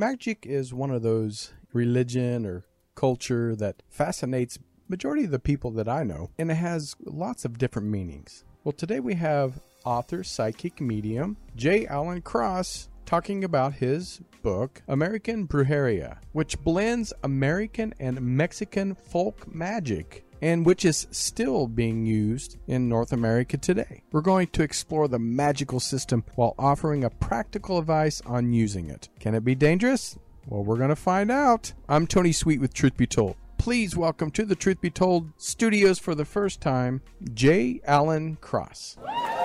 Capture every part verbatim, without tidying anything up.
Magic is one of those religion or culture that fascinates majority of the people that I know, and it has lots of different meanings. Well, today we have author, psychic medium, J. Alan Cross, talking about his book, American Brujeria, which blends American and Mexican folk magic, and which is still being used in North America today. We're going to explore the magical system while offering a practical advice on using it. Can it be dangerous? Well, we're going to find out. I'm Tony Sweet with Truth Be Told. Please welcome to the Truth Be Told studios for the first time, J. Alan Cross.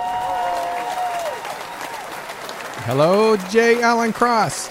Hello, J. Alan Cross.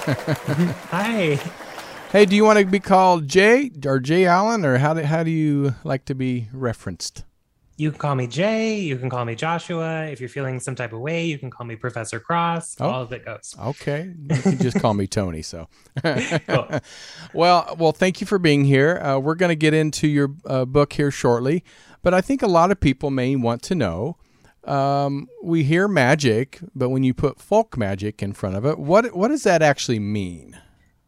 Hi. Hey, do you want to be called Jay or J. Allen, or how do, how do you like to be referenced? You can call me Jay. You can call me Joshua. If you're feeling some type of way, you can call me Professor Cross. Oh, all of it goes. Okay. You can just call me Tony. So, Cool. well, well, thank you for being here. Uh, we're going to get into your uh, book here shortly, but I think a lot of people may want to know. Um, we hear magic, but when you put folk magic in front of it, what what does that actually mean?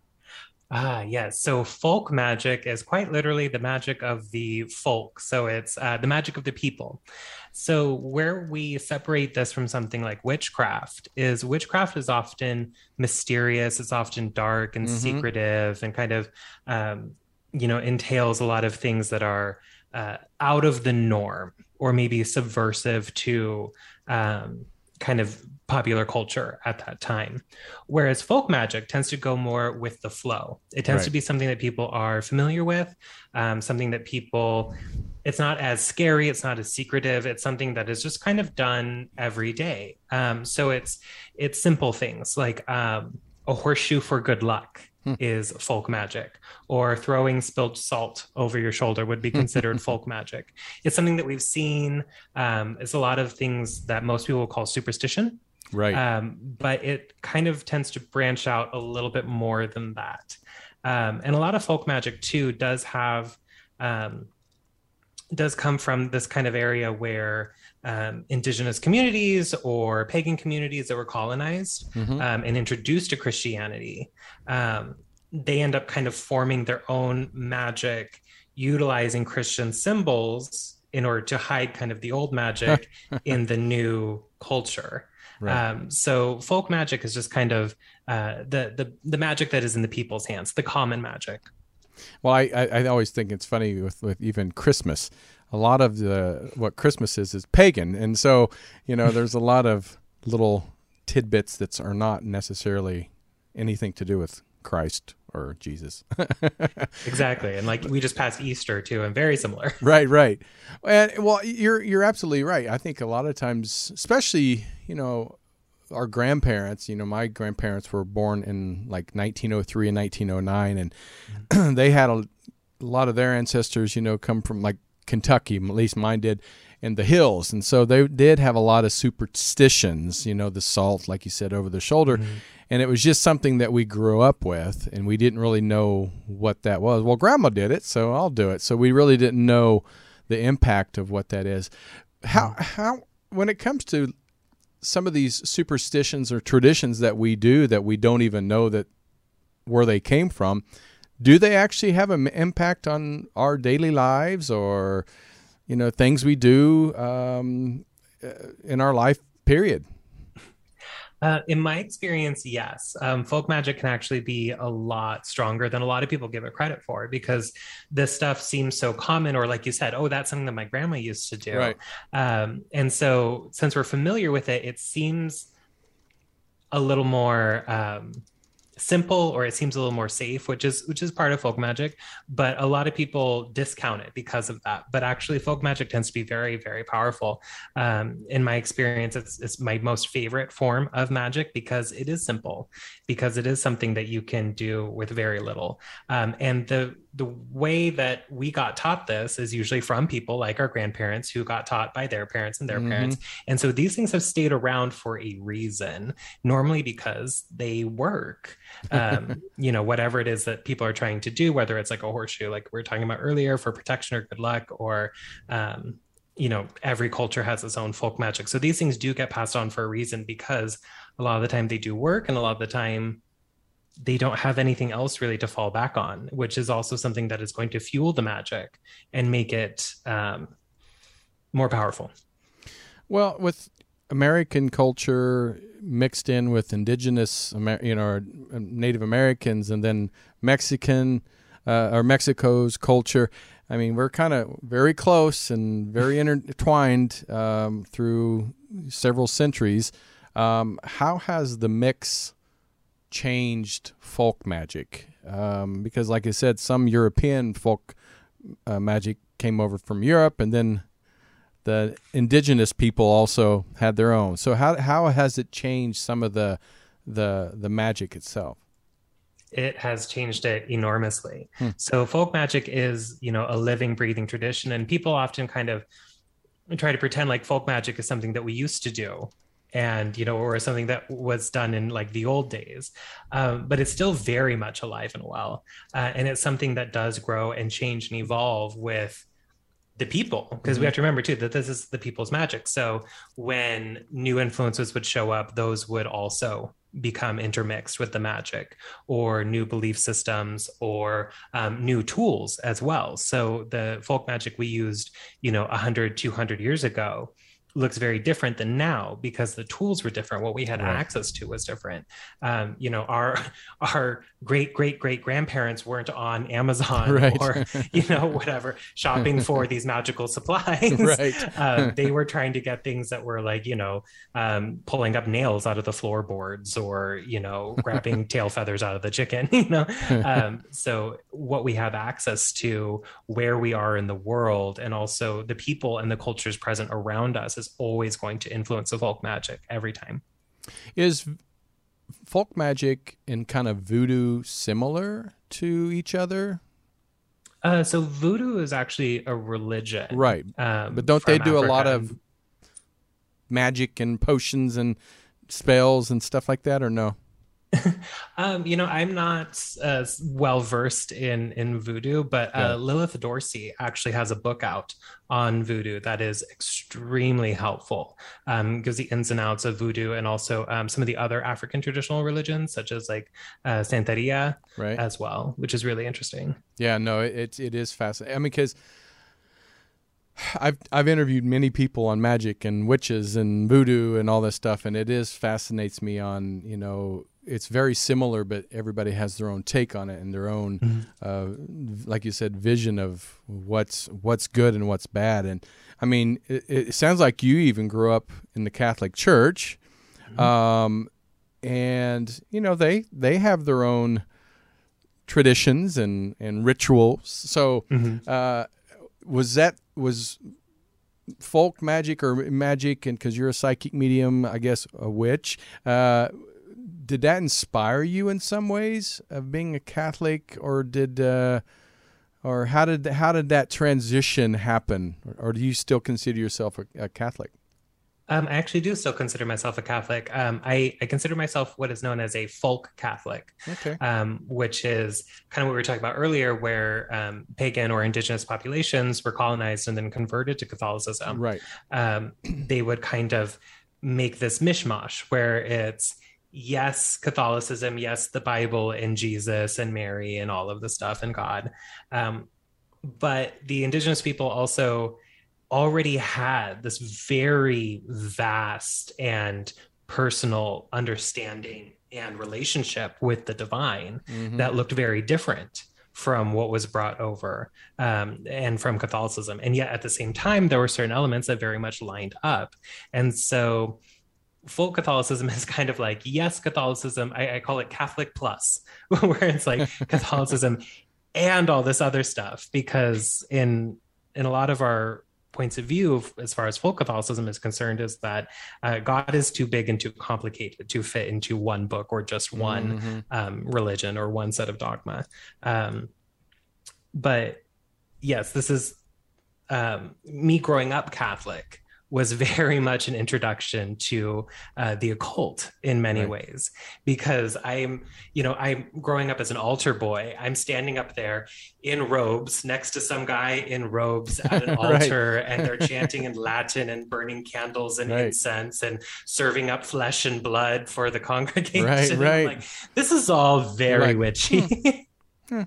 Ah, yes. So folk magic is quite literally the magic of the folk. So it's uh, the magic of the people. So where we separate this from something like witchcraft is witchcraft is often mysterious. It's often dark and mm-hmm. secretive and kind of, um, you know, entails a lot of things that are uh, out of the norm or maybe subversive to um, kind of popular culture at that time. Whereas folk magic tends to go more with the flow. It tends right. to be something that people are familiar with, um, something that people, it's not as scary, it's not as secretive, it's something that is just kind of done every day. Um, so it's it's simple things like um, a horseshoe for good luck hmm. is folk magic, or throwing spilled salt over your shoulder would be considered folk magic. It's something that we've seen. Um, it's a lot of things that most people call superstition. Right. Um, but it kind of tends to branch out a little bit more than that. Um, and a lot of folk magic too does have, um, does come from this kind of area where um, indigenous communities or pagan communities that were colonized mm-hmm. um, and introduced to Christianity, um, they end up kind of forming their own magic, utilizing Christian symbols in order to hide kind of the old magic in the new culture. Right. Um, so folk magic is just kind of uh, the, the the magic that is in the people's hands, the common magic. Well, I, I, I always think it's funny with, with even Christmas. A lot of the what Christmas is is pagan, and so you know there's a lot of little tidbits that are not necessarily anything to do with Christ or Jesus. Exactly. And like we just passed Easter too, and very similar. Right, right. And well, you're you're absolutely right. I think a lot of times, especially, you know, our grandparents, you know, my grandparents were born in like nineteen oh three and nineteen oh nine, and mm-hmm. they had a, a lot of their ancestors, you know, come from like Kentucky, at least mine did, in the hills. And so they did have a lot of superstitions, you know, the salt, like you said, over the shoulder. Mm-hmm. And it was just something that we grew up with, and we didn't really know what that was. Well, Grandma did it, so I'll do it. So we really didn't know the impact of what that is. How, how when it comes to some of these superstitions or traditions that we do that we don't even know that where they came from, do they actually have an impact on our daily lives or, you know, things we do um, in our life, period? Uh, in my experience, yes. Um, folk magic can actually be a lot stronger than a lot of people give it credit for, because this stuff seems so common, or like you said, oh, that's something that my grandma used to do. Right. Um, and so since we're familiar with it, it seems a little more um, simple, or it seems a little more safe, which is which is part of folk magic. But a lot of people discount it because of that. But actually, folk magic tends to be very, very powerful. Um, in my experience, it's, it's my most favorite form of magic because it is simple, because it is something that you can do with very little. Um, and the the way that we got taught this is usually from people like our grandparents who got taught by their parents and their mm-hmm. parents. And so these things have stayed around for a reason, normally because they work. Um, you know, whatever it is that people are trying to do, whether it's like a horseshoe, like we were talking about earlier, for protection or good luck, or, um, you know, every culture has its own folk magic. So these things do get passed on for a reason, because a lot of the time they do work, and a lot of the time they don't have anything else really to fall back on, which is also something that is going to fuel the magic and make it um, more powerful. Well, with American culture mixed in with indigenous, you know, Native Americans, and then Mexican uh, or Mexico's culture, I mean, we're kind of very close and very intertwined um, through several centuries. Um, how has the mix changed folk magic? Um, because, like I said, some European folk uh, magic came over from Europe, and then the indigenous people also had their own. So how how has it changed some of the the the magic itself? It has changed it enormously. Hmm. So folk magic is, you know, a living, breathing tradition, and people often kind of try to pretend like folk magic is something that we used to do, and, you know, or something that was done in like the old days. Um, but it's still very much alive and well, uh, and it's something that does grow and change and evolve with the people, because mm-hmm. we have to remember too that this is the people's magic. So when new influences would show up, those would also become intermixed with the magic, or new belief systems, or um, new tools as well. So the folk magic we used, you know, one hundred, two hundred years ago looks very different than now, because the tools were different. What we had right. access to was different. Um, you know, our our great great great grandparents weren't on Amazon right. or, you know, whatever, shopping for these magical supplies. Right. um, they were trying to get things that were like, you know, um, pulling up nails out of the floorboards, or, you know, grabbing tail feathers out of the chicken. You know, um, so what we have access to, where we are in the world, and also the people and the cultures present around us, is always going to influence the folk magic every time. Is folk magic and kind of voodoo similar to each other? Uh, so voodoo is actually a religion. Right. Um, but don't they do Africa. a lot of magic and potions and spells and stuff like that, or no? um, you know, I'm not uh, well versed in in voodoo, but uh, yeah. Lilith Dorsey actually has a book out on voodoo that is extremely helpful. Um, gives the ins and outs of voodoo, and also um, some of the other African traditional religions, such as like uh, Santeria, right. as well, which is really interesting. Yeah, no, it it, it is fascinating. I mean, because I've I've interviewed many people on magic and witches and voodoo and all this stuff, and it is fascinates me on, you know, it's very similar, but everybody has their own take on it and their own, mm-hmm. uh, like you said, vision of what's what's good and what's bad. And I mean, it, it sounds like you even grew up in the Catholic Church, mm-hmm. um, and you know they they have their own traditions and and rituals. So, mm-hmm. uh, was that was folk magic or magic, and because you're a psychic medium, I guess a witch. Uh, Did that inspire you in some ways of being a Catholic, or did, uh, or how did how did that transition happen, or, or do you still consider yourself a, a Catholic? Um, I actually do still consider myself a Catholic. Um, I, I consider myself what is known as a folk Catholic, okay. um, which is kind of what we were talking about earlier, where um, pagan or indigenous populations were colonized and then converted to Catholicism. Right. Um, they would kind of make this mishmash where it's, yes, Catholicism, yes, the Bible and Jesus and Mary and all of the stuff and God. Um, but the indigenous people also already had this very vast and personal understanding and relationship with the divine mm-hmm. that looked very different from what was brought over um, and from Catholicism. And yet at the same time, there were certain elements that very much lined up. And so full Catholicism is kind of like, yes, Catholicism, I, I call it Catholic plus, where it's like Catholicism and all this other stuff, because in in a lot of our points of view, as far as full Catholicism is concerned, is that uh, God is too big and too complicated to fit into one book or just one mm-hmm. um, religion or one set of dogma. Um, but yes, this is um, me growing up Catholic was very much an introduction to uh, the occult in many Right. ways, because I'm, you know, I'm growing up as an altar boy. I'm standing up there in robes next to some guy in robes at an Right. altar, and they're chanting in Latin and burning candles and Right. incense and serving up flesh and blood for the congregation. Right, And I'm right. like, this is all very Like, witchy. hmm.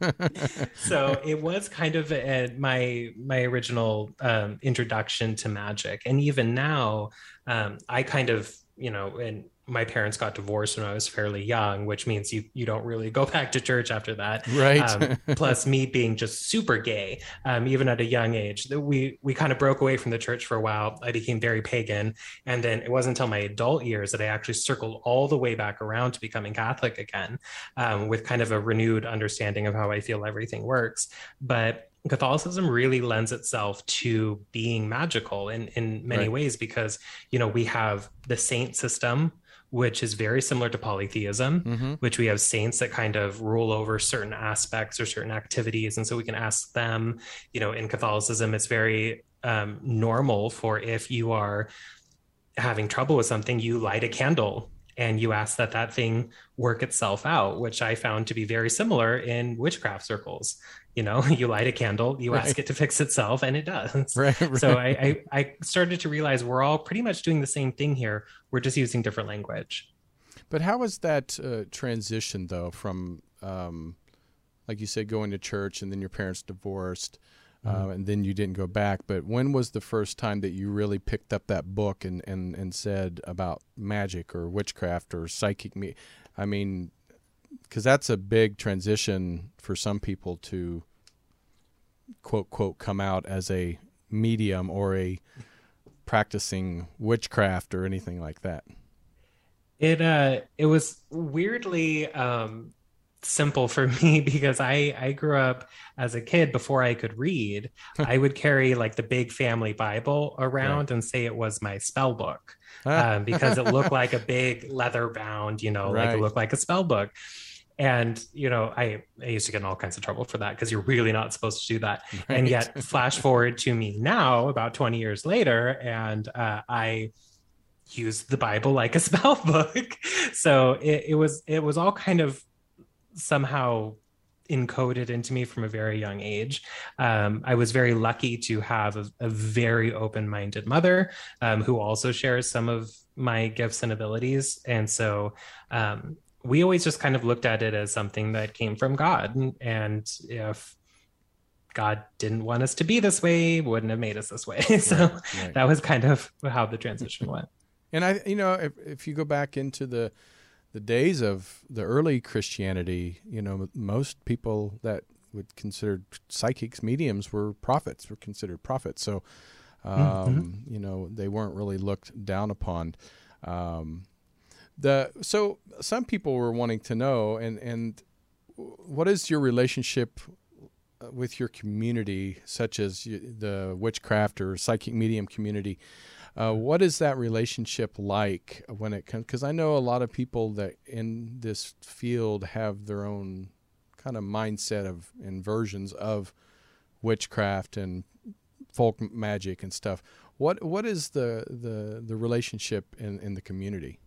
So it was kind of a, my my original um, introduction to magic, and even now, um, I kind of, you know, and my parents got divorced when I was fairly young, which means you you don't really go back to church after that. Right. Um, plus, me being just super gay, um, even at a young age, we we kind of broke away from the church for a while. I became very pagan, and then it wasn't until my adult years that I actually circled all the way back around to becoming Catholic again, um, with kind of a renewed understanding of how I feel everything works. But Catholicism really lends itself to being magical in in many Right. ways, because, you know, we have the saint system, which is very similar to polytheism, Mm-hmm. which we have saints that kind of rule over certain aspects or certain activities. And so we can ask them, you know, in Catholicism, it's very um, normal for, if you are having trouble with something, you light a candle and you ask that that thing work itself out, which I found to be very similar in witchcraft circles. You know, you light a candle, you Right. ask it to fix itself, and it does. Right. Right. So I, I, I started to realize we're all pretty much doing the same thing here. We're just using different language. But how was that uh, transition though from, um, like you said, going to church and then your parents divorced, Mm-hmm. uh, and then you didn't go back? But when was the first time that you really picked up that book and, and, and said about magic or witchcraft or psychic me? I mean, because that's a big transition for some people to quote, quote, come out as a medium or a practicing witchcraft or anything like that. It uh it was weirdly um simple for me, because I I grew up as a kid, before I could read, I would carry like the big family Bible around Right. and say it was my spell book, um, because it looked like a big leather bound, you know, like Right. it looked like a spell book. And, you know, I, I used to get in all kinds of trouble for that, because you're really not supposed to do that. And Right. yet, flash forward to me now, about twenty years later, and uh, I use the Bible like a spell book. So it, it was it was all kind of somehow encoded into me from a very young age. Um, I was very lucky to have a, a very open-minded mother, um, who also shares some of my gifts and abilities. And so um, we always just kind of looked at it as something that came from God. And, and if God didn't want us to be this way, wouldn't have made us this way. So Right, right. that was kind of how the transition went. And I, you know, if if you go back into the the days of the early Christianity, you know, most people that would consider psychics, mediums, were prophets, were considered prophets. So, um, Mm-hmm. you know, they weren't really looked down upon. Um, the so some people were wanting to know, and and what is your relationship with your community, such as you, the witchcraft or psychic medium community? Uh, what is that relationship like when it comes? Because I know a lot of people that in this field have their own kind of mindset of and versions of witchcraft and folk magic and stuff. What what is the the, the relationship in, in the community?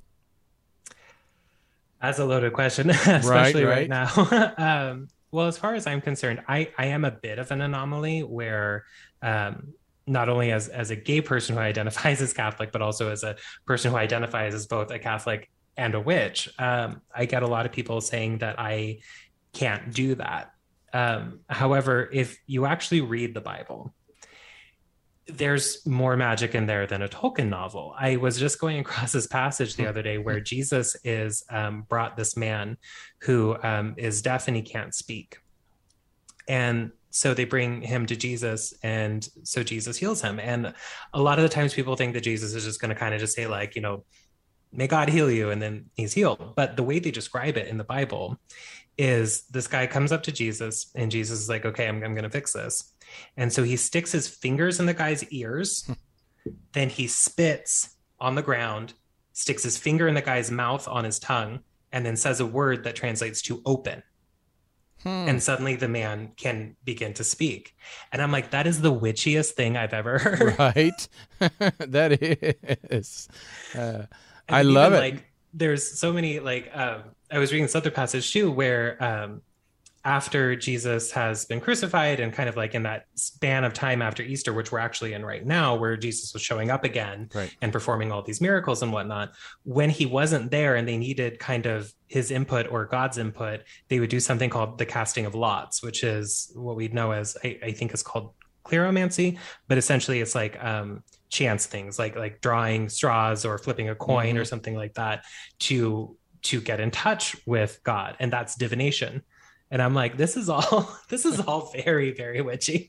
That's a loaded question, especially right. right, now. um, well, as far as I'm concerned, I, I am a bit of an anomaly where um, not only as, as a gay person who identifies as Catholic, but also as a person who identifies as both a Catholic and a witch, um, I get a lot of people saying that I can't do that. Um, however, if you actually read the Bible, there's more magic in there than a Tolkien novel. I was just going across this passage the other day where Jesus is um, brought this man who um, is deaf and he can't speak. And so they bring him to Jesus, and so Jesus heals him. And a lot of the times people think that Jesus is just going to kind of just say like, you know, may God heal you, and then he's healed. But the way they describe it in the Bible is this guy comes up to Jesus, and Jesus is like, okay, I'm, I'm going to fix this. And so he sticks his fingers in the guy's ears, then he spits on the ground, sticks his finger in the guy's mouth on his tongue, and then says a word that translates to open. And suddenly the man can begin to speak. And I'm like, that is the witchiest thing I've ever heard. Right. That is. Uh, I And love even it. like, there's so many, like, um, I was reading this other passage too, where um, after Jesus has been crucified and kind of like in that span of time after Easter, which we're actually in right now, where Jesus was showing up again Right. and performing all these miracles and whatnot, when he wasn't there and they needed kind of his input or God's input, they would do something called the casting of lots, which is what we know as, I, I think is called cleromancy, but essentially it's like um, chance things, like like drawing straws or flipping a coin Mm-hmm. or something like that to to get in touch with God, and that's divination. And I'm like, this is all this is all very, very witchy.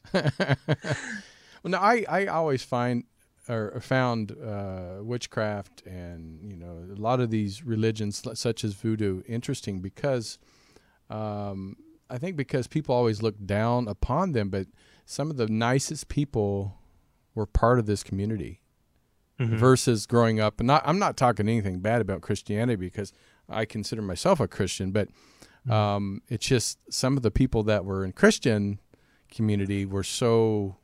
Well, no, I, I always find or found uh, witchcraft and, you know, a lot of these religions such as voodoo interesting because um, I think because people always look down upon them, but some of the nicest people were part of this community Mhm. versus growing up. And not, I'm not talking anything bad about Christianity because I consider myself a Christian, but um, it's just some of the people that were in Christian community were so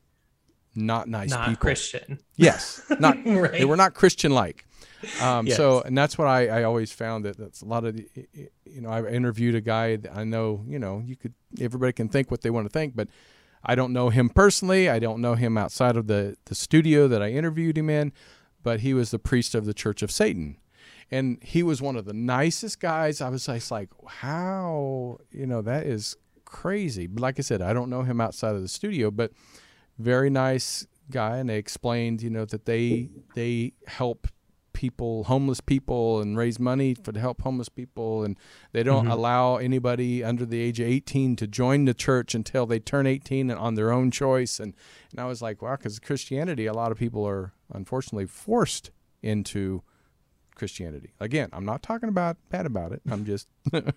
not nice Not people. Christian. Yes, not Right. they were not Christian-like. Um, Yes. So, and that's what I, I always found that that's a lot of the, you know, I've interviewed a guy that I know, you know, you could, everybody can think what they want to think, but I don't know him personally. I don't know him outside of the, the studio that I interviewed him in, but he was the priest of the Church of Satan. And he was one of the nicest guys. I was just like, how, you know, that is crazy. But like I said, I don't know him outside of the studio, but very nice guy. And they explained, you know, that they, they help people, homeless people, and raise money for to help homeless people. And they don't Mm-hmm. allow anybody under the age of eighteen to join the church until they turn eighteen and on their own choice. And, and I was like, wow, because Christianity, a lot of people are unfortunately forced into Christianity. Again, I'm not talking about bad about it. I'm just,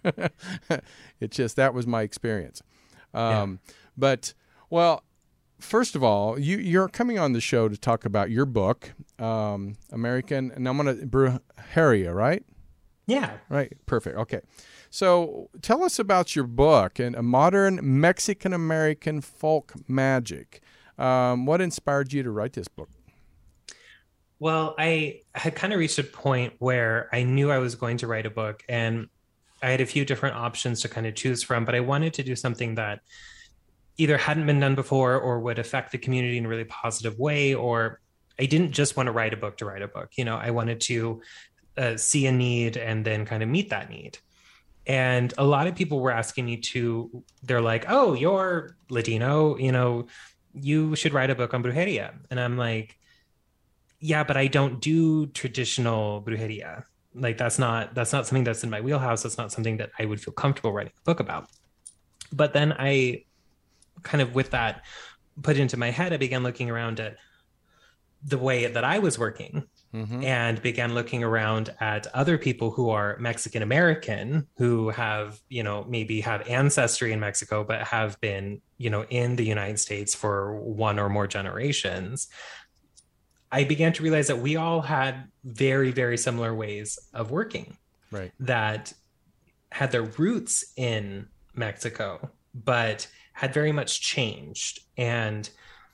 it's just, that was my experience. Um, yeah. But, well, first of all, you, you're coming on the show to talk about your book, um, American, and I'm going to, Brujeria, right? Yeah. Right. Perfect. Okay. So tell us about your book and a modern Mexican-American folk magic. Um, what inspired you to write this book? Well, I had kind of reached a point where I knew I was going to write a book, and I had a few different options to kind of choose from, but I wanted to do something that either hadn't been done before or would affect the community in a really positive way, or I didn't just want to write a book to write a book. You know, I wanted to uh, see a need and then kind of meet that need. And a lot of people were asking me to, they're like, oh, you're Latino, you know, you should write a book on brujeria. And I'm like, yeah, but I don't do traditional brujeria. Like that's not, that's not something that's in my wheelhouse. That's not something that I would feel comfortable writing a book about. But then I kind of, with that put into my head, I began looking around at the way that I was working. Mm-hmm. And began looking around at other people who are Mexican American, who have, you know, maybe have ancestry in Mexico, but have been, you know, in the United States for one or more generations. I began to realize that we all had very, very similar ways of working, right? That had their roots in Mexico, but had very much changed. And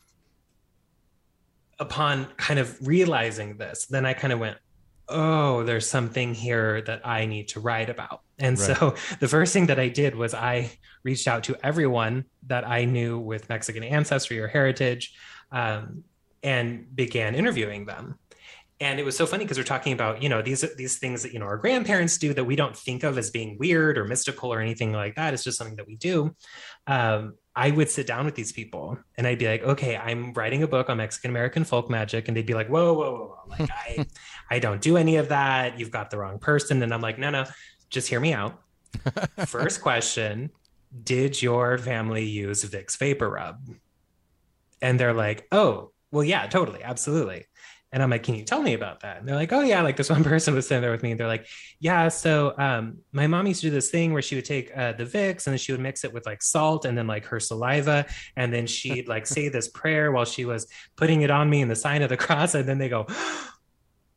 upon kind of realizing this, then I kind of went, oh, there's something here that I need to write about. And right. So the first thing that I did was I reached out to everyone that I knew with Mexican ancestry or heritage, um, and began interviewing them. And it was so funny because we're talking about, you know, these, these things that, you know, our grandparents do that we don't think of as being weird or mystical or anything like that. It's just something that we do. Um, I would sit down with these people and I'd be like, okay, I'm writing a book on Mexican-American folk magic. And they'd be like, whoa, whoa, whoa, whoa. Like, I, I don't do any of that. You've got the wrong person. And I'm like, no, no, just hear me out. First question, did your family use Vicks Vapor Rub? And they're like, oh, well, yeah, totally. Absolutely. And I'm like, can you tell me about that? And they're like, oh yeah, like this one person was sitting there with me and they're like, yeah, so um, my mom used to do this thing where she would take uh, the Vicks and then she would mix it with like salt and then like her saliva. And then she'd like say this prayer while she was putting it on me in the sign of the cross. And then they go,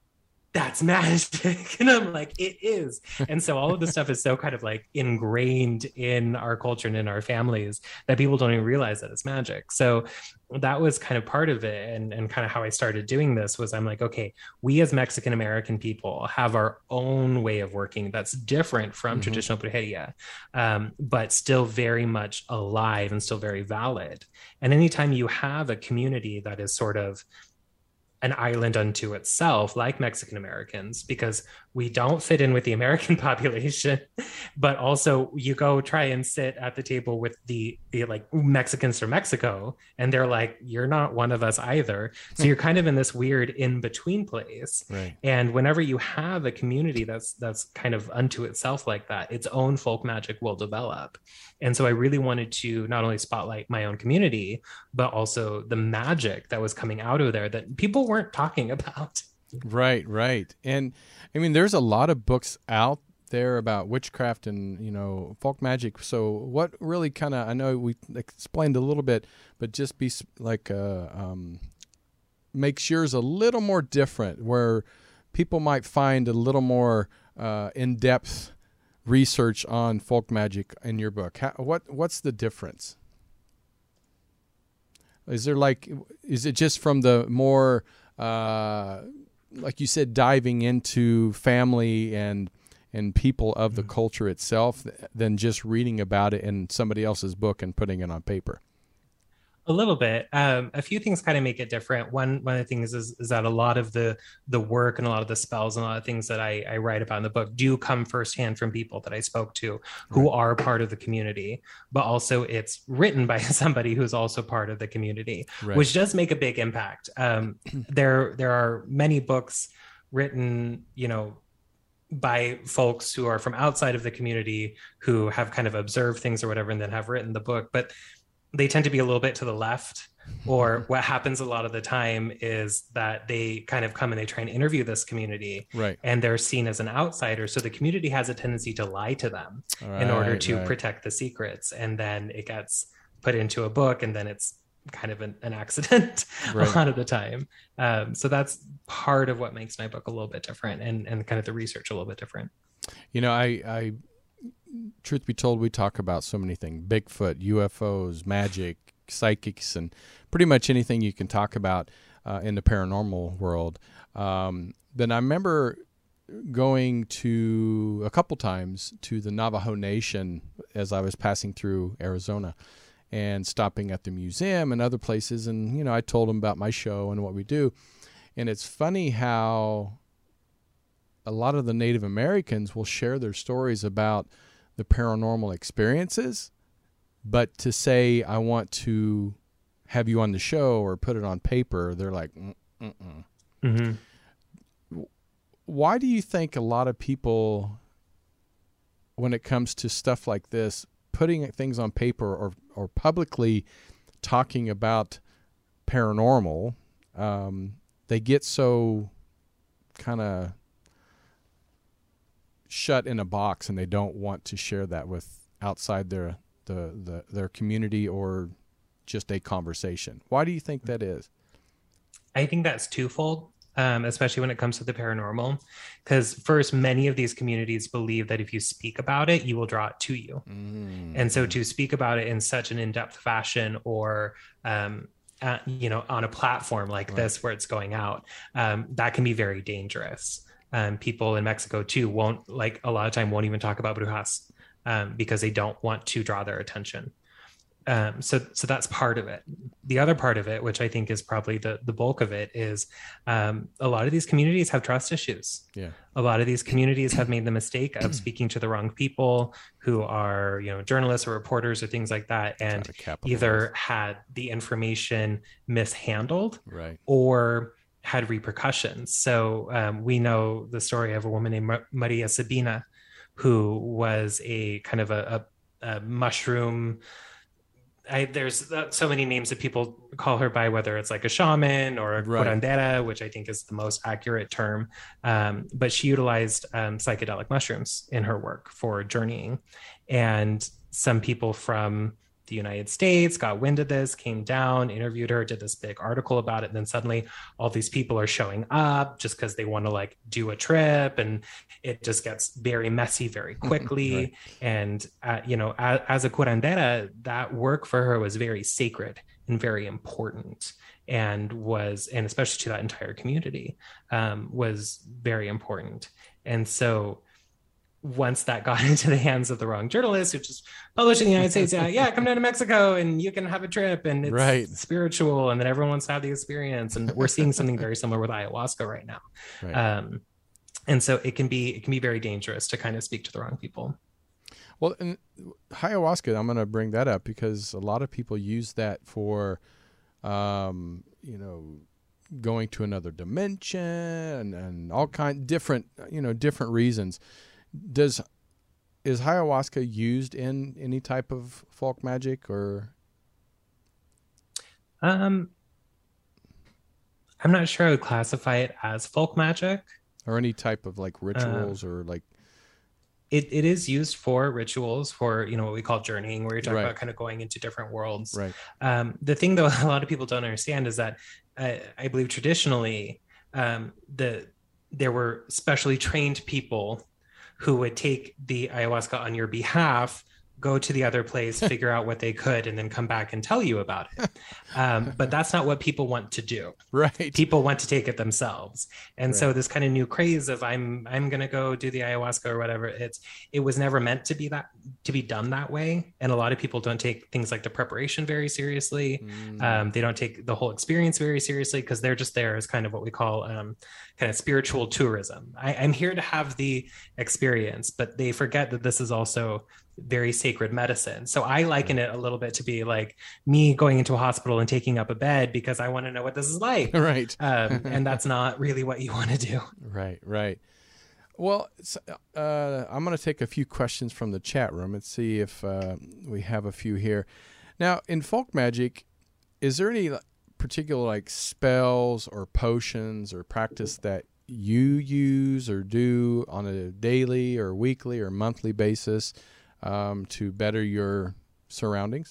that's magic. And I'm like, it is. And so all of this stuff is so kind of like ingrained in our culture and in our families that people don't even realize that it's magic. So that was kind of part of it. And, and kind of how I started doing this was I'm like, okay, we as Mexican American people have our own way of working that's different from mm-hmm. traditional brujeria, um, but still very much alive and still very valid. And anytime you have a community that is sort of an island unto itself, like Mexican Americans, because we don't fit in with the American population, but also you go try and sit at the table with the, the like Mexicans from Mexico, and they're like, you're not one of us either. So you're kind of in this weird in-between place. Right. And whenever you have a community that's that's kind of unto itself like that, its own folk magic will develop. And so I really wanted to not only spotlight my own community, but also the magic that was coming out of there that people weren't talking about. Right, right. And I mean, there's a lot of books out there about witchcraft and, you know, folk magic. So what really kind of, I know we explained a little bit, but just be like, uh, um, makes yours a little more different, where people might find a little more uh, in-depth research on folk magic in your book. How, what what's the difference? Is there like, is it just from the more, uh, like you said, diving into family and and people of the culture itself than just reading about it in somebody else's book and putting it on paper? A little bit. Um, a few things kind of make it different. One one of the things is, is that a lot of the the work and a lot of the spells and a lot of things that I, I write about in the book do come firsthand from people that I spoke to who are part of the community, but also it's written by somebody who's also part of the community, right. Which does make a big impact. Um, there there are many books written, you know, by folks who are from outside of the community who have kind of observed things or whatever and then have written the book, but they tend to be a little bit to the left. Or what happens a lot of the time is that they kind of come and they try and interview this community, right. And they're seen as an outsider. So the community has a tendency to lie to them right, in order to right. protect the secrets. And then it gets put into a book and then it's kind of an, an accident right. a lot of the time. Um, so that's part of what makes my book a little bit different and, and kind of the research a little bit different. You know, I, I, truth be told, we talk about so many things: Bigfoot, U F Os, magic, psychics, and pretty much anything you can talk about uh, in the paranormal world. Um, then I remember going to a couple times to the Navajo Nation as I was passing through Arizona and stopping at the museum and other places. And, you know, I told them about my show and what we do. And it's funny how a lot of the Native Americans will share their stories about the paranormal experiences, but to say, I want to have you on the show or put it on paper, they're like, mm-mm. Mm-hmm. Why do you think a lot of people, when it comes to stuff like this, putting things on paper or, or publicly talking about paranormal, um, they get so kind of shut in a box and they don't want to share that with outside their the, the their community or just a conversation? Why do you think that is? I think that's twofold, um, especially when it comes to the paranormal. Because first, many of these communities believe that if you speak about it, you will draw it to you. Mm. And so to speak about it in such an in-depth fashion or um, uh, you know, on a platform like right. this where it's going out, um, that can be very dangerous. Um, people in Mexico too won't, like a lot of time won't even talk about brujas um, because they don't want to draw their attention. Um, so, so that's part of it. The other part of it, which I think is probably the, the bulk of it, is um, a lot of these communities have trust issues. Yeah. A lot of these communities have made the mistake of speaking to the wrong people who are, you know, journalists or reporters or things like that, and either had the information mishandled right. or had repercussions. So um, we know the story of a woman named Maria Sabina, who was a kind of a, a, a mushroom. I, there's so many names that people call her by, whether it's like a shaman or a right. curandera, which I think is the most accurate term. Um, but she utilized um, psychedelic mushrooms in her work for journeying. And some people from the United States, got wind of this, came down, interviewed her, did this big article about it. And then suddenly all these people are showing up just because they want to like do a trip. And it just gets very messy very quickly. Right. And, uh, you know, as, as a curandera, that work for her was very sacred and very important, and was, and especially to that entire community, um, was very important. And so once that got into the hands of the wrong journalists, who just published in the United States, yeah, yeah, come down to Mexico and you can have a trip and it's right. spiritual, and then everyone wants to have the experience. And we're seeing something very similar with ayahuasca right now. Right. Um, and so it can be, it can be very dangerous to kind of speak to the wrong people. Well, and ayahuasca, I'm going to bring that up because a lot of people use that for, um, you know, going to another dimension and, and all kind different, you know, different reasons. Does is ayahuasca used in any type of folk magic or? Um, I'm not sure I would classify it as folk magic. Or any type of like rituals um, or like. It it is used for rituals for, you know, what we call journeying, where you're talking right. about kind of going into different worlds. Right. Um, the thing though, a lot of people don't understand is that uh, I believe traditionally um, the there were specially trained people who would take the ayahuasca on your behalf, go to the other place, figure out what they could, and then come back and tell you about it. Um, but that's not what people want to do. Right. People want to take it themselves. And right. so this kind of new craze of I'm I'm gonna go do the ayahuasca or whatever, it's it was never meant to be that to be done that way. And a lot of people don't take things like the preparation very seriously. Mm. Um, they don't take the whole experience very seriously because they're just there as kind of what we call um, kind of spiritual tourism. I, I'm here to have the experience, but they forget that this is also very sacred medicine. So I liken it a little bit to be like me going into a hospital and taking up a bed because I want to know what this is like. Right. Um, and that's not really what you want to do. Right, right. Well, uh, I'm going to take a few questions from the chat room and see if uh, we have a few here. Now, in folk magic, is there any particular like spells or potions or practice that you use or do on a daily or weekly or monthly basis um, to better your surroundings?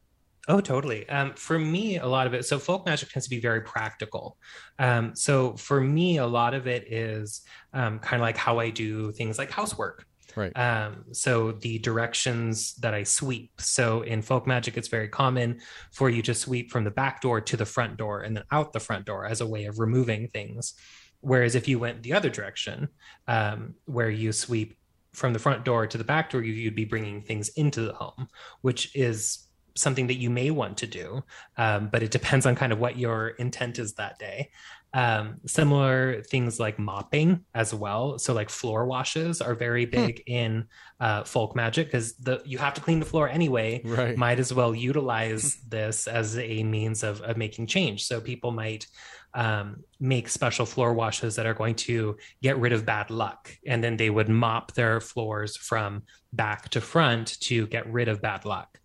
Oh, totally. Um, for me, a lot of it, so folk magic tends to be very practical. Um, so for me, a lot of it is um, kind of like how I do things like housework. Right. Um, so the directions that I sweep. So in folk magic, it's very common for you to sweep from the back door to the front door and then out the front door as a way of removing things. Whereas if you went the other direction, um, where you sweep from the front door to the back door, you'd be bringing things into the home, which is something that you may want to do, um, but it depends on kind of what your intent is that day. Um, similar things like mopping as well. So like floor washes are very big hmm. in uh, folk magic because the you have to clean the floor anyway. Right. Might as well utilize this as a means of, of making change. So people might um, make special floor washes that are going to get rid of bad luck. And then they would mop their floors from back to front to get rid of bad luck.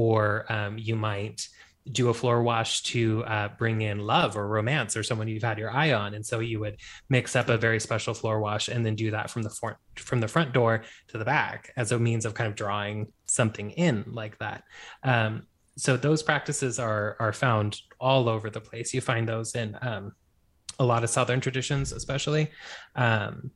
Or um, you might do a floor wash to uh, bring in love or romance or someone you've had your eye on. And so you would mix up a very special floor wash and then do that from the front, from the front door to the back as a means of kind of drawing something in like that. Um, so those practices are, are found all over the place. You find those in um, a lot of Southern traditions, especially. Um,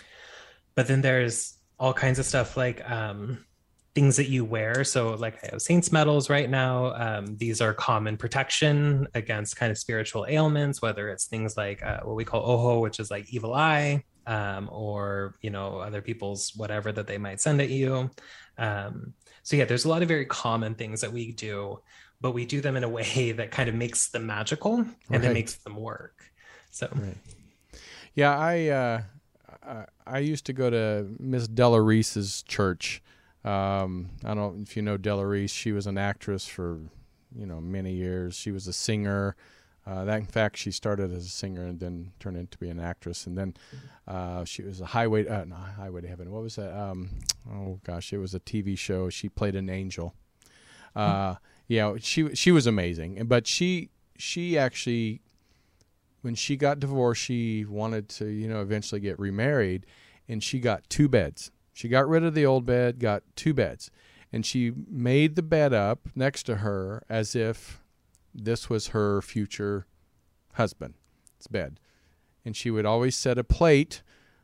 but then there's all kinds of stuff like, um, things that you wear. So like I have saints medals right now. Um, these are common protection against kind of spiritual ailments, whether it's things like uh, what we call ojo, which is like evil eye, um, or, you know, other people's whatever that they might send at you. Um, so yeah, there's a lot of very common things that we do, but we do them in a way that kind of makes them magical and right. then makes them work. So, right. yeah, I, uh, I, I used to go to Miss Della Reese's church. Um, I don't know if you know Della Reese. She was an actress for, you know, many years. She was a singer. Uh, that in fact, she started as a singer and then turned into be an actress. And then uh, she was a highway, uh, no, Highway to Heaven. What was that? Um, oh gosh, it was a T V show. She played an angel. Uh, yeah, she she was amazing. But she she actually, when she got divorced, she wanted to, you know, eventually get remarried, and she got two beds. She got rid of the old bed, got two beds. and she made the bed up next to her as if this was her future husband's bed. And she would always set a plate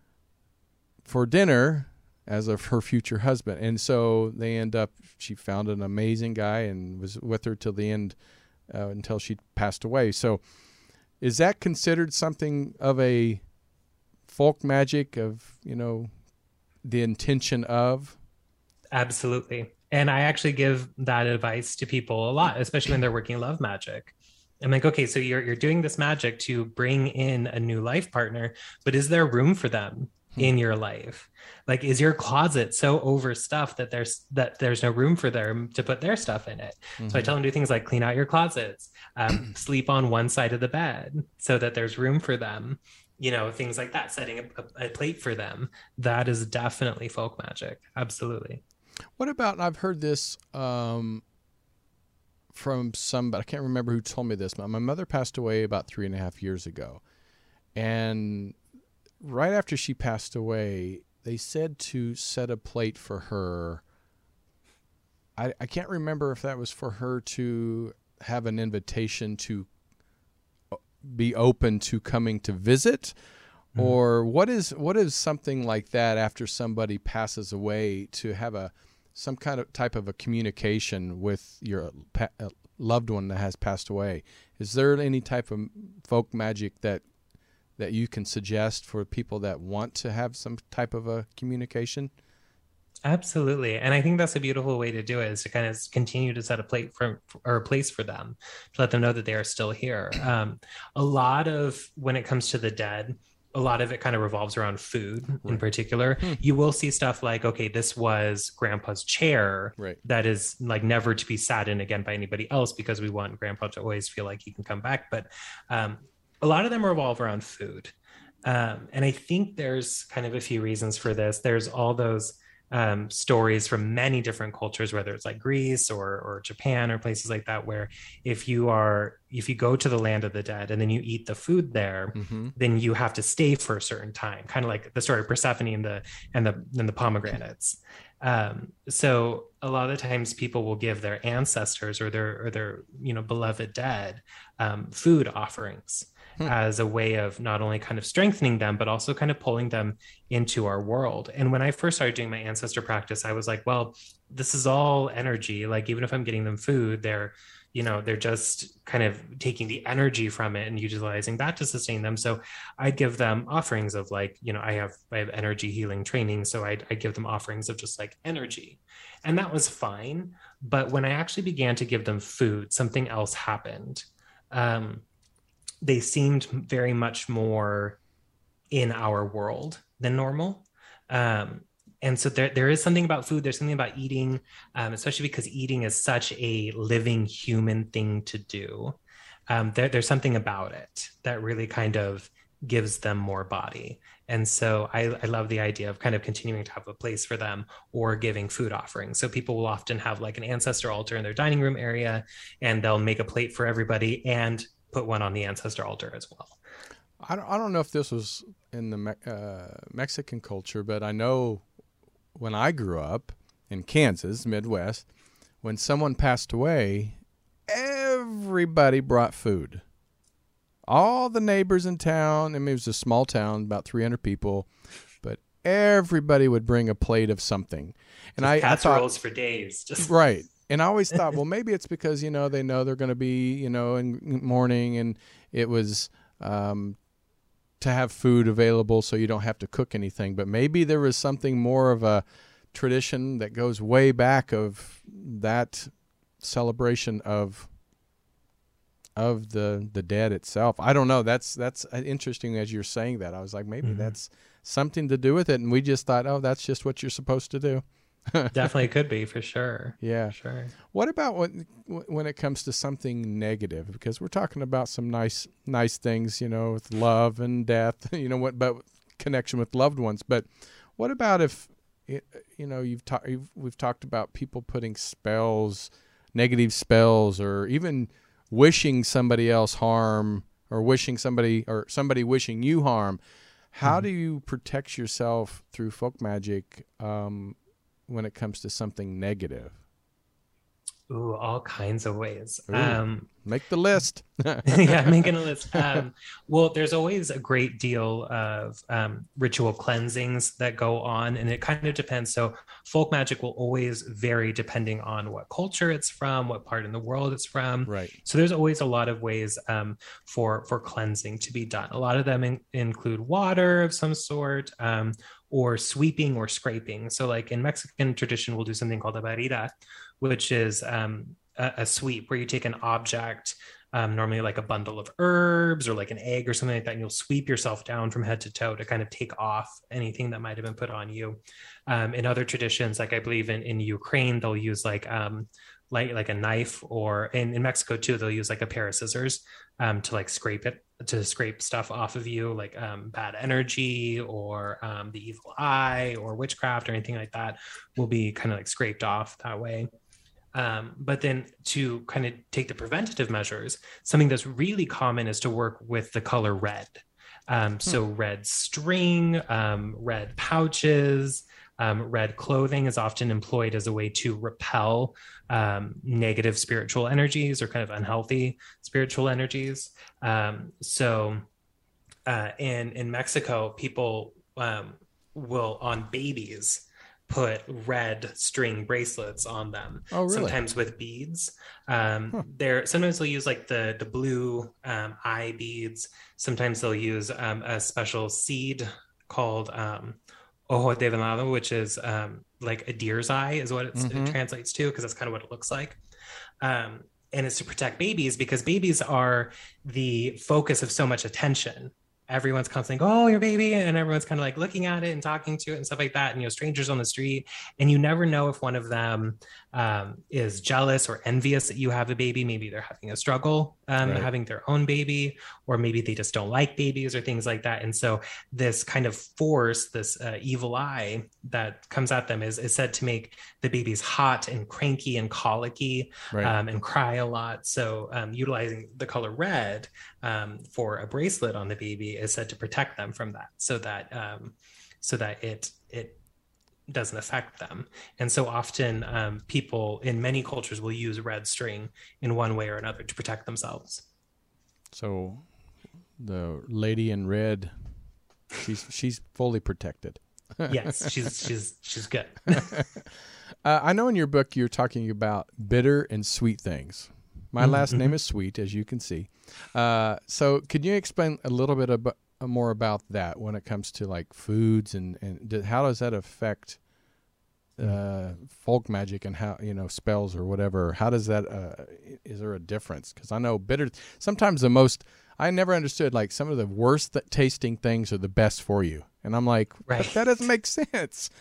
for dinner as of her future husband. And so they end up, she found an amazing guy and was with her till the end, uh, until she passed away. So is that considered something of a folk magic of, you know, the intention of? Absolutely. And I actually give that advice to people a lot, especially when they're working love magic. I'm like, okay, so you're you're doing this magic to bring in a new life partner, but is there room for them in your life? Like, is your closet so overstuffed that there's that there's no room for them to put their stuff in it? Mm-hmm. So I tell them to do things like clean out your closets, um, sleep on one side of the bed so that there's room for them. You know, things like that, setting a, a plate for them. That is definitely folk magic. Absolutely. What about, and I've heard this um, from somebody, I can't remember who told me this, but my mother passed away about three and a half years ago. And right after she passed away, they said to set a plate for her. I, I can't remember if that was for her to have an invitation to be open to coming to visit, mm-hmm. or what is what is something like that after somebody passes away, to have a some kind of type of a communication with your pa- loved one that has passed away. Is there any type of folk magic that that you can suggest for people that want to have some type of a communication? Absolutely. And I think that's a beautiful way to do it, is to kind of continue to set a plate for, or a place for them, to let them know that they are still here. Um, a lot of, when it comes to the dead, a lot of it kind of revolves around food, right. in particular. Hmm. You will see stuff like, okay, this was grandpa's chair, right. that is like never to be sat in again by anybody else, because we want grandpa to always feel like he can come back. But um, a lot of them revolve around food. Um, and I think there's kind of a few reasons for this. There's all those um, stories from many different cultures, whether it's like Greece or, or Japan or places like that, where if you are, if you go to the land of the dead and then you eat the food there, mm-hmm. then you have to stay for a certain time, kind of like the story of Persephone and the, and the, and the pomegranates. Um, so a lot of the times people will give their ancestors or their, or their, you know, beloved dead, um, food offerings. Hmm. As a way of not only kind of strengthening them, but also kind of pulling them into our world. And when I first started doing my ancestor practice, I was like, well, this is all energy. Like, even if I'm getting them food, they're, you know, they're just kind of taking the energy from it and utilizing that to sustain them. So I'd give them offerings of like, you know, I have, I have energy healing training. So I'd, I'd give them offerings of just like energy. And that was fine. But when I actually began to give them food, something else happened. Um, they seemed very much more in our world than normal. Um, and so there, there is something about food. There's something about eating, um, especially because eating is such a living human thing to do. Um, there, there's something about it that really kind of gives them more body. And so I, I love the idea of kind of continuing to have a place for them, or giving food offerings. So people will often have like an ancestor altar in their dining room area, and they'll make a plate for everybody and put one on the ancestor altar as well. I don't, I don't know if this was in the uh, Mexican culture, but I know when I grew up in Kansas, Midwest, when someone passed away, everybody brought food. All the neighbors in town, I mean, it was a small town, about three hundred people, but everybody would bring a plate of something. And just I, casseroles I thought, for days. Just right. And I always thought, well, maybe it's because, you know, they know they're going to be, you know, in mourning, and it was um, to have food available so you don't have to cook anything. But maybe there was something more of a tradition that goes way back of that celebration of of the the dead itself. I don't know. That's that's interesting as you're saying that. I was like, maybe mm-hmm. that's something to do with it. And we just thought, oh, that's just what you're supposed to do. Definitely could be, for sure. Yeah, for sure. What about when when it comes to something negative? Because we're talking about some nice nice things, you know, with love and death, you know, what, but connection with loved ones. But what about if, it, you know, you've talked, we've talked about people putting spells, negative spells, or even wishing somebody else harm, or wishing somebody or somebody wishing you harm. How mm-hmm. do you protect yourself through folk magic? Um, when it comes to something negative? Ooh, all kinds of ways. Ooh, Um, make the list. yeah, making a list. Um, well, there's always a great deal of um, ritual cleansings that go on, and it kind of depends. So, folk magic will always vary depending on what culture it's from, what part in the world it's from. Right. So, there's always a lot of ways um, for for cleansing to be done. A lot of them in, include water of some sort, um, or sweeping or scraping. So, like in Mexican tradition, we'll do something called a barrida, which is um, a, a sweep where you take an object, um, normally like a bundle of herbs or like an egg or something like that, and you'll sweep yourself down from head to toe to kind of take off anything that might have been put on you. Um, in other traditions, like I believe in, in Ukraine, they'll use like um, like like a knife, or in, in Mexico too, they'll use like a pair of scissors um, to like scrape it, to scrape stuff off of you, like um, bad energy or um, the evil eye or witchcraft or anything like that will be kind of like scraped off that way. Um, but then to kind of take the preventative measures, something that's really common is to work with the color red. Um, so hmm. red string, um, red pouches, um, red clothing is often employed as a way to repel um, negative spiritual energies or kind of unhealthy spiritual energies. Um, so uh, in, in Mexico, people um, will, on babies, put red string bracelets on them. Oh, really? Sometimes with beads. Um, huh. They're sometimes they'll use like the the blue um, eye beads. Sometimes they'll use um, a special seed called um, ojo de venado, which is um, like a deer's eye, is what it's, mm-hmm. it translates to, because that's kind of what it looks like. Um, and it's to protect babies, because babies are the focus of so much attention. Everyone's constantly going, oh, your baby. And everyone's kind of like looking at it and talking to it and stuff like that. And, you know, strangers on the street, and you never know if one of them um, is jealous or envious that you have a baby. Maybe they're having a struggle um, right. having their own baby, or maybe they just don't like babies or things like that. And so this kind of force, this uh, evil eye that comes at them is, is said to make the babies hot and cranky and colicky right. um, and cry a lot. So um, utilizing the color red um, for a bracelet on the baby is said to protect them from that, so that um, so that it it doesn't affect them. And so often um, people in many cultures will use red string in one way or another to protect themselves. So the lady in red, she's she's fully protected. Yes, she's she's she's good. uh, I know in your book you're talking about bitter and sweet things. My mm-hmm. last name is Sweet, as you can see. Uh, so could you explain a little bit about, uh, more about that when it comes to like foods, and, and do, how does that affect uh, folk magic and how, you know, spells or whatever? How does that, uh, is there a difference? Because I know bitter, sometimes the most, I never understood, like some of the worst th- tasting things are the best for you. And I'm like, right. But that doesn't make sense.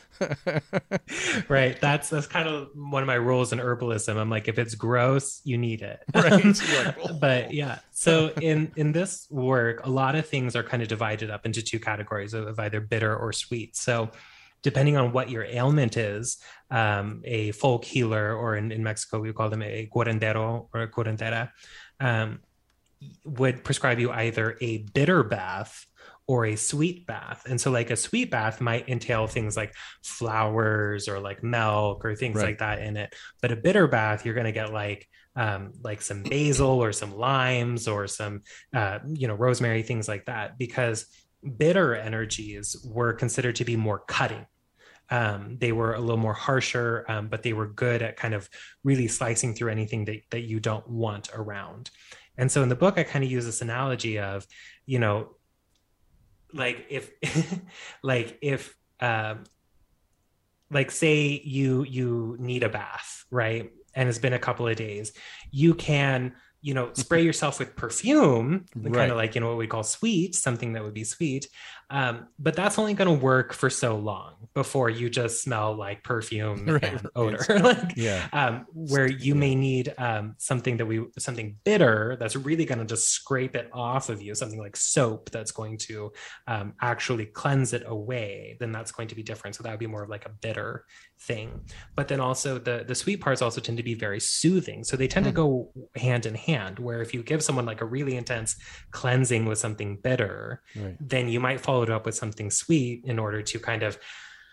Right. That's that's kind of one of my rules in herbalism. I'm like, if it's gross, you need it. Right. Like, oh. But yeah. So in, in this work, a lot of things are kind of divided up into two categories of, of either bitter or sweet. So depending on what your ailment is, um, a folk healer, or in, in Mexico, we call them a curandero or a curandera, um, would prescribe you either a bitter bath or a sweet bath. And so like a sweet bath might entail things like flowers or like milk or things right. like that in it. But a bitter bath, you're going to get like, um, like some basil or some limes or some, uh, you know, rosemary, things like that, because bitter energies were considered to be more cutting. Um, they were a little more harsher, um, but they were good at kind of really slicing through anything that, that you don't want around. And so in the book, I kind of use this analogy of, you know, like if, like if, um, like say you, you need a bath, right? And it's been a couple of days, you can, you know, spray yourself with perfume, right. kind of like, you know, what we call sweet, something that would be sweet. Um, but that's only going to work for so long before you just smell like perfume right. and odor. like, yeah. um, where you yeah. may need um, something that we, something bitter that's really going to just scrape it off of you, something like soap that's going to um, actually cleanse it away, then that's going to be different. So that would be more of like a bitter thing. But then also the, the sweet parts also tend to be very soothing. So they tend mm. to go hand in hand, where if you give someone like a really intense cleansing with something bitter, right. then you might follow it up with something sweet in order to kind of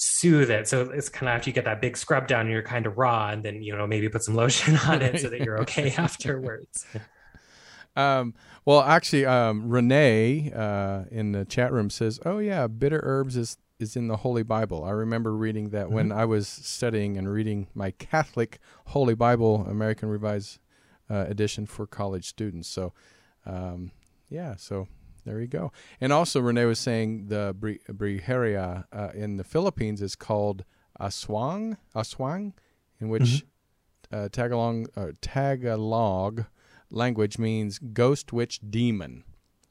soothe it. So it's kind of after you get that big scrub down and you're kind of raw, and then, you know, maybe put some lotion on it so that you're okay afterwards. Um, well, actually, um, Renee uh, in the chat room says, "Oh yeah, bitter herbs is is in the Holy Bible." I remember reading that mm-hmm. when I was studying and reading my Catholic Holy Bible, American Revised uh, Edition for college students. So, um, yeah, so there you go. And also, Renee was saying the Bri- Briheria uh, in the Philippines is called aswang, aswang, in which mm-hmm. uh, Tagalog uh, Tagalog. language means ghost, witch, demon.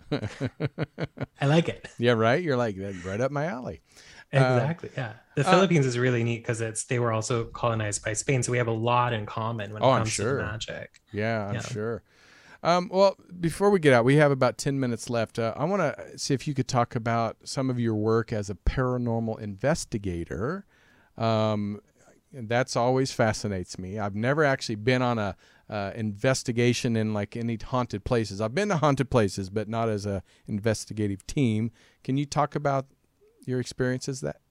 I like it. Yeah, right. You're like right up my alley. Exactly. Uh, yeah. The Philippines uh, is really neat because it's they were also colonized by Spain, so we have a lot in common when it oh, comes sure. to magic. Yeah, I'm yeah. sure. Um, well, before we get out, we have about ten minutes left. Uh, I want to see if you could talk about some of your work as a paranormal investigator. Um, and that's always fascinates me. I've never actually been on a Uh, investigation in like any haunted places. I've been to haunted places, but not as a investigative team. Can you talk about your experiences that?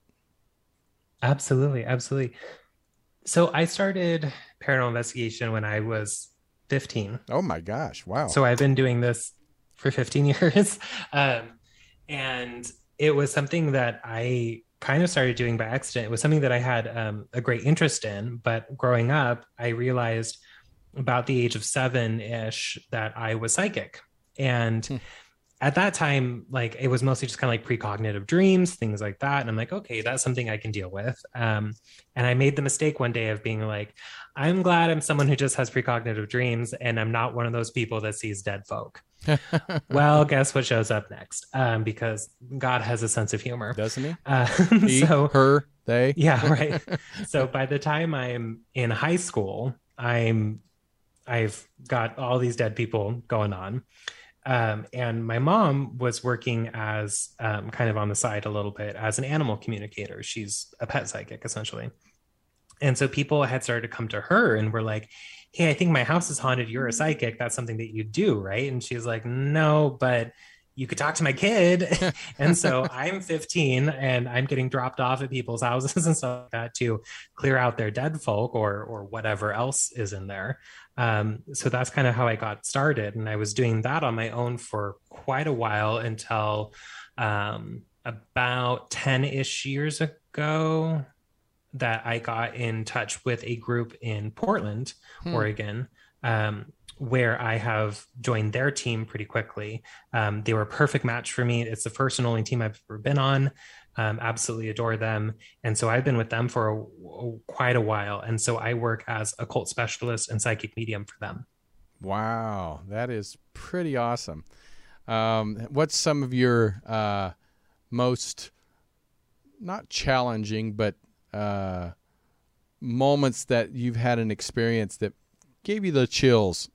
Absolutely. Absolutely. So I started paranormal investigation when I was fifteen. Oh my gosh. Wow. So I've been doing this for fifteen years. Um, and it was something that I kind of started doing by accident. It was something that I had um, a great interest in, but growing up, I realized about the age of seven-ish that I was psychic. And hmm. at that time, like it was mostly just kind of like precognitive dreams, things like that. And I'm like, okay, that's something I can deal with. Um, and I made the mistake one day of being like, I'm glad I'm someone who just has precognitive dreams and I'm not one of those people that sees dead folk. Well, guess what shows up next? Um, because God has a sense of humor. Doesn't he? Uh, he, so, her, they. Yeah, right. So by the time I'm in high school, I'm I've got all these dead people going on. Um, and my mom was working as um, kind of on the side a little bit as an animal communicator. She's a pet psychic, essentially. And so people had started to come to her and were like, hey, I think my house is haunted. You're a psychic. That's something that you do, right? And she's like, no, but you could talk to my kid. And so I'm fifteen and I'm getting dropped off at people's houses and stuff like that to clear out their dead folk or or whatever else is in there. Um, so that's kind of how I got started. And I was doing that on my own for quite a while until um, about ten-ish years ago that I got in touch with a group in Portland, hmm. Oregon, um, where I have joined their team pretty quickly. Um, they were a perfect match for me. It's the first and only team I've ever been on. Um, absolutely adore them. And so I've been with them for a, a, quite a while. And so I work as a occult specialist and psychic medium for them. Wow, that is pretty awesome. Um, what's some of your uh, most, not challenging, but uh, moments that you've had an experience that gave you the chills?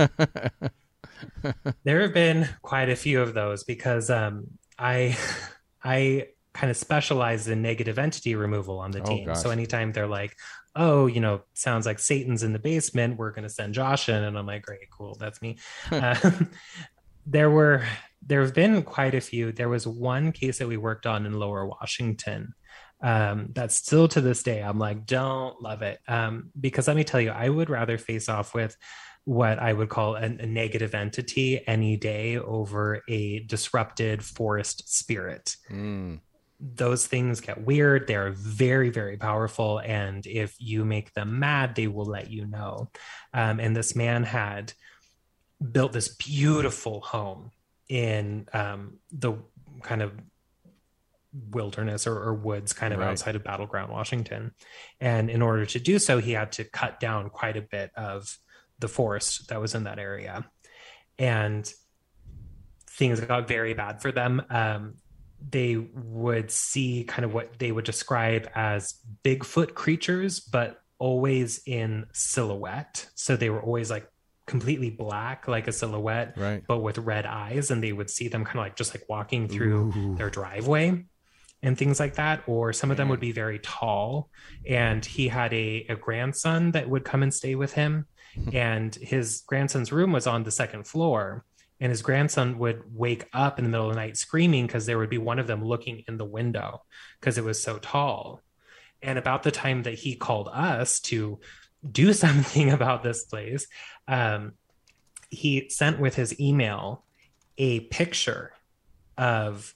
There have been quite a few of those because um, I, I kind of specialize in negative entity removal on the oh, team. gosh. So anytime they're like, oh, you know, sounds like Satan's in the basement, we're going to send Josh in. And I'm like, great, cool. That's me. um, there were, there have been quite a few. There was one case that we worked on in Lower Washington. Um, that's still to this day, I'm like, don't love it. Um, because let me tell you, I would rather face off with what I would call a, a negative entity any day over a disrupted forest spirit. Mm. Those things get weird. They're very, very powerful. And if you make them mad, they will let you know. Um, and this man had built this beautiful home in um, the kind of wilderness or, or woods kind of right. outside of Battleground, Washington. And in order to do so, he had to cut down quite a bit of the forest that was in that area. And things got very bad for them. Um, they would see kind of what they would describe as Bigfoot creatures, but always in silhouette. So they were always like completely black, like a silhouette, right. but with red eyes. And they would see them kind of like just like walking through Ooh. Their driveway and things like that. Or some of them would be very tall. And he had a, a grandson that would come and stay with him. And his grandson's room was on the second floor. And his grandson would wake up in the middle of the night screaming because there would be one of them looking in the window because it was so tall. And about the time that he called us to do something about this place, um, he sent with his email a picture of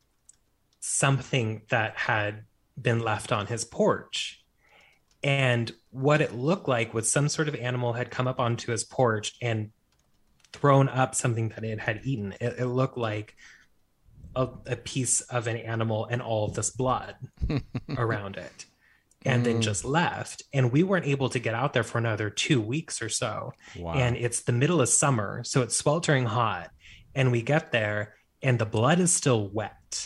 something that had been left on his porch. And what it looked like was some sort of animal had come up onto his porch and thrown up something that it had eaten. It, it looked like a, a piece of an animal and all of this blood around it, and mm. then just left. And we weren't able to get out there for another two weeks or so. Wow. And it's the middle of summer, so it's sweltering hot. And we get there and the blood is still wet.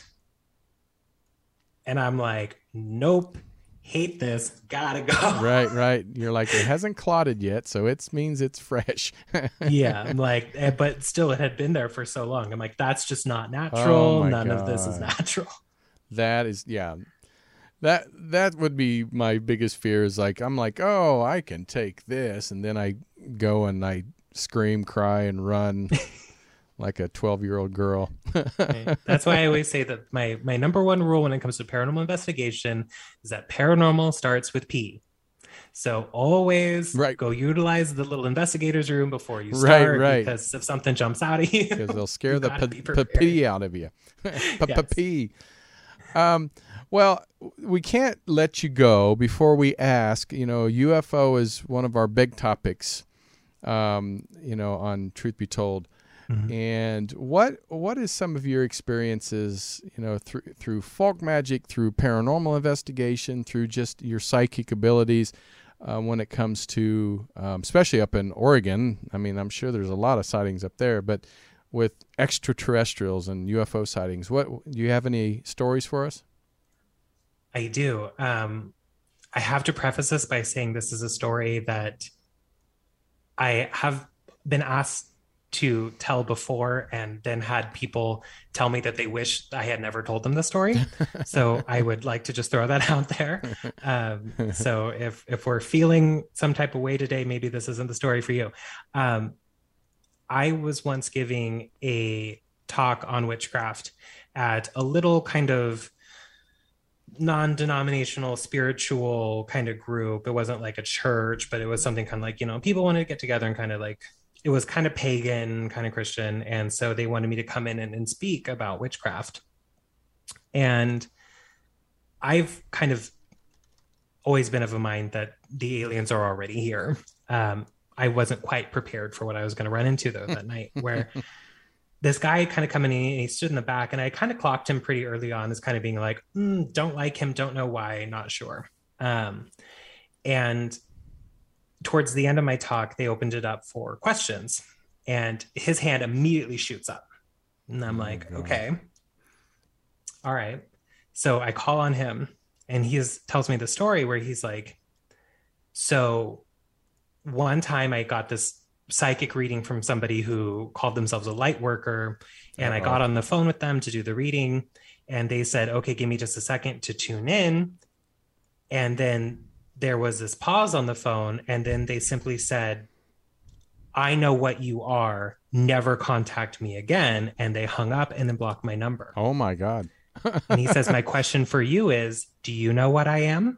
And I'm like, nope, hate this, gotta go. Right, right. You're like, it hasn't clotted yet, so it means it's fresh. Yeah, I'm like, but still, it had been there for so long. I'm like, that's just not natural. Oh None God. of this is natural. That is, yeah. That that would be my biggest fear is like, I'm like, oh, I can take this. And then I go and I scream, cry, and run. Like a twelve-year-old girl. Right. That's why I always say that my my number one rule when it comes to paranormal investigation is that paranormal starts with P. So always right. go utilize the little investigator's room before you start, right, right. because if something jumps out of you, because they'll scare the p- out of you. P- um, well, we can't let you go before we ask. You know, U F O is one of our big topics. Um, you know, on Truth Be Told. Mm-hmm. And what what is some of your experiences, you know, through through folk magic, through paranormal investigation, through just your psychic abilities, uh, when it comes to, um, especially up in Oregon? I mean, I'm sure there's a lot of sightings up there, but with extraterrestrials and U F O sightings, what do you have any stories for us? I do. Um, I have to preface this by saying this is a story that I have been asked to tell before, and then had people tell me that they wish I had never told them the story. So I would like to just throw that out there. Um, so if if we're feeling some type of way today, maybe this isn't the story for you. Um, I was once giving a talk on witchcraft at a little kind of non-denominational spiritual kind of group. It wasn't like a church, but it was something kind of like, you know, people wanted to get together and kind of like, it was kind of pagan, kind of Christian. And so they wanted me to come in and, and speak about witchcraft. And I've kind of always been of a mind that the aliens are already here. Um, I wasn't quite prepared for what I was going to run into though that night, where this guy kind of coming in and he stood in the back, and I kind of clocked him pretty early on as kind of being like, mm, don't like him, don't know why, not sure. Um, and towards the end of my talk, they opened it up for questions, and his hand immediately shoots up. And I'm oh like, okay, all right. So I call on him, and he tells me the story where he's like, so one time I got this psychic reading from somebody who called themselves a light worker, and Uh-oh. I got on the phone with them to do the reading, and they said, okay, give me just a second to tune in. And then there was this pause on the phone, and then they simply said, I know what you are, never contact me again. And they hung up and then blocked my number. Oh my God. And he says, my question for you is, do you know what I am?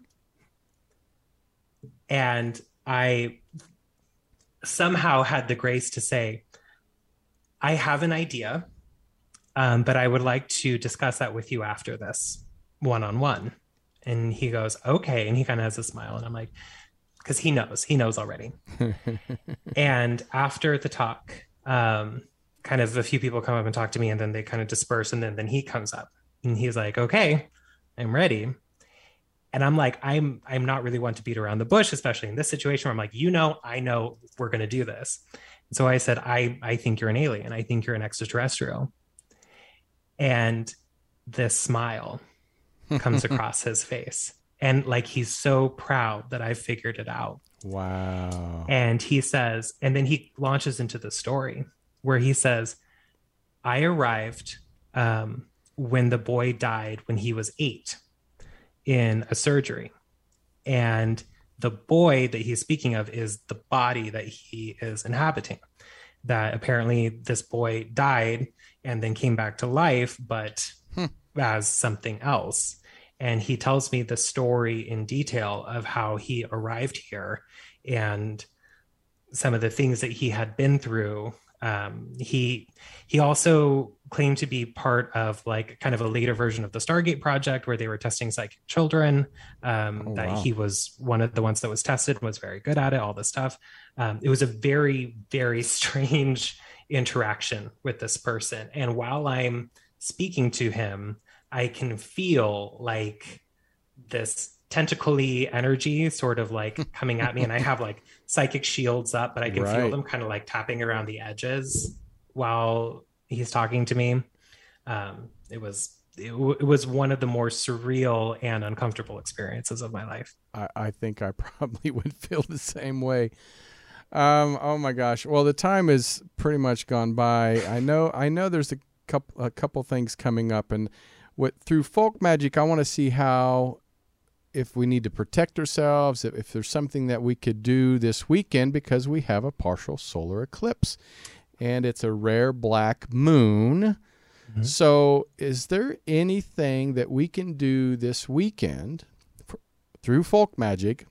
And I somehow had the grace to say, I have an idea, um, but I would like to discuss that with you after this one-on-one. And he goes, okay. And he kind of has a smile. And I'm like, because he knows, he knows already. And after the talk, um, kind of a few people come up and talk to me, and then they kind of disperse. And then, then he comes up and he's like, okay, I'm ready. And I'm like, I'm, I'm not really one to beat around the bush, especially in this situation where I'm like, you know, I know we're going to do this. And so I said, I, I think you're an alien. I think you're an extraterrestrial. And this smile comes across his face, and like he's so proud that I figured it out. Wow. And he says, and then he launches into the story where he says, I arrived um, when the boy died when he was eight in a surgery, and the boy that he's speaking of is the body that he is inhabiting. That apparently this boy died and then came back to life, but hmm. as something else. And he tells me the story in detail of how he arrived here and some of the things that he had been through. Um, he he also claimed to be part of like kind of a later version of the Stargate project where they were testing psychic children. Um, oh, that wow. he was one of the ones that was tested and was very good at it, all this stuff. Um, it was a very, very strange interaction with this person. And while I'm speaking to him, I can feel like this tentacly energy sort of like coming at me, and I have like psychic shields up, but I can right. feel them kind of like tapping around the edges while he's talking to me. Um, it was it, w- it was one of the more surreal and uncomfortable experiences of my life. I, I think I probably would feel the same way. Um, oh my gosh! Well, the time is pretty much gone by. I know I know there's a couple a couple things coming up, and what through folk magic, I want to see how. If we need to protect ourselves, if, if there's something that we could do this weekend, because we have a partial solar eclipse and it's a rare black moon. Mm-hmm. So is there anything that we can do this weekend for, through folk magic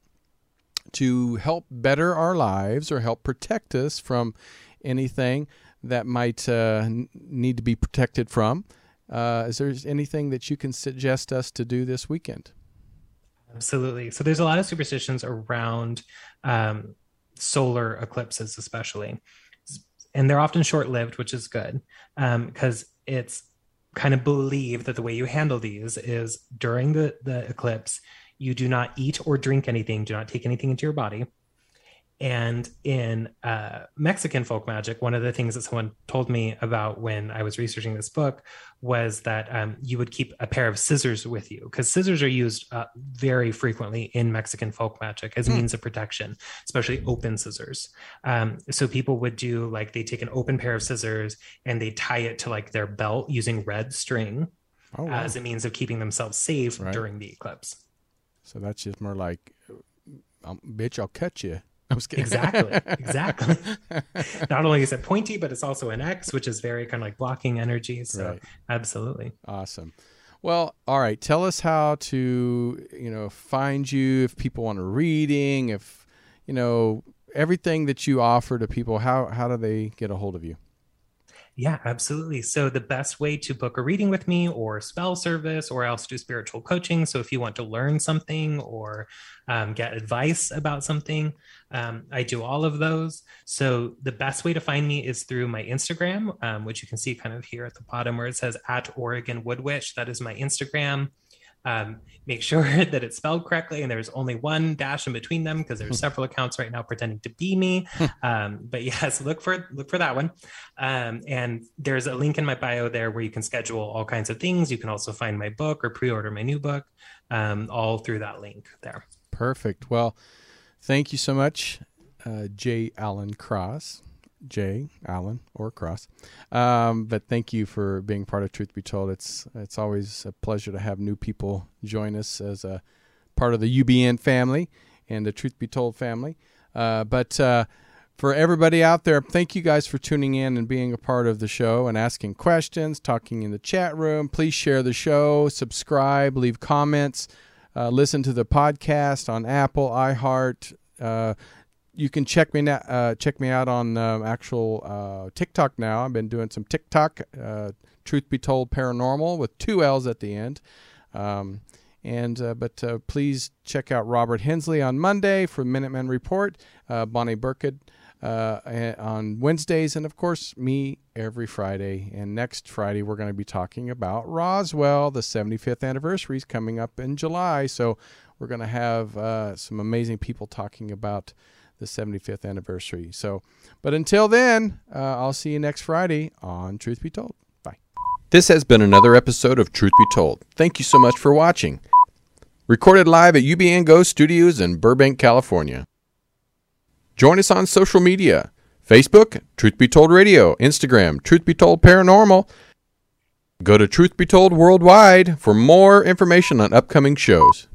to help better our lives or help protect us from anything that might uh, need to be protected from? Uh, is there anything that you can suggest us to do this weekend? Absolutely. So there's a lot of superstitions around um, solar eclipses, especially. And they're often short-lived, which is good because um, it's kind of believed that the way you handle these is during the, the eclipse, you do not eat or drink anything, do not take anything into your body. And in uh, Mexican folk magic, one of the things that someone told me about when I was researching this book was that um, you would keep a pair of scissors with you, because scissors are used uh, very frequently in Mexican folk magic as mm. means of protection, especially open scissors. Um, so people would do like they take an open pair of scissors and they tie it to like their belt using red string oh, wow. as a means of keeping themselves safe right. during the eclipse. So that's just more like, um, bitch, I'll cut you. Exactly. Exactly. Not only is it pointy, but it's also an X, which is very kind of like blocking energy. So right. Absolutely. Awesome. Well, all right. Tell us how to, you know, find you if people want a reading, if, you know, everything that you offer to people, how, how do they get a hold of you? Yeah, absolutely. So the best way to book a reading with me or spell service or else do spiritual coaching. So if you want to learn something or um, get advice about something, um, I do all of those. So the best way to find me is through my Instagram, um, which you can see kind of here at the bottom where it says at Oregon Wood Witch. That is my Instagram. Um, make sure that it's spelled correctly and there's only one dash in between them because there's several accounts right now pretending to be me. Um, but yes, look for look for that one. Um, and there's a link in my bio there where you can schedule all kinds of things. You can also find my book or pre-order my new book, um, all through that link there. Perfect. Well, thank you so much, uh, J. Allen Cross. J. Allen or Cross. Um, but thank you for being part of Truth Be Told. It's it's always a pleasure to have new people join us as a part of the U B N family and the Truth Be Told family. Uh, but uh, for everybody out there, thank you guys for tuning in and being a part of the show and asking questions, talking in the chat room. Please share the show, subscribe, leave comments, uh, listen to the podcast on Apple, iHeart, uh You can check me na- uh, check me out on uh, actual uh, TikTok now. I've been doing some TikTok, uh, Truth Be Told Paranormal with two L's at the end. Um, and uh, but uh, please check out Robert Hensley on Monday for Minutemen Report, uh, Bonnie Burkett uh, on Wednesdays, and of course me every Friday. And next Friday we're going to be talking about Roswell. The seventy-fifth anniversary is coming up in July, so we're going to have uh, some amazing people talking about the seventy-fifth anniversary. So, but until then, uh, I'll see you next Friday on Truth Be Told. Bye. This has been another episode of Truth Be Told. Thank you so much for watching. Recorded live at U B N Go Studios in Burbank, California. Join us on social media. Facebook, Truth Be Told Radio. Instagram, Truth Be Told Paranormal. Go to Truth Be Told Worldwide for more information on upcoming shows.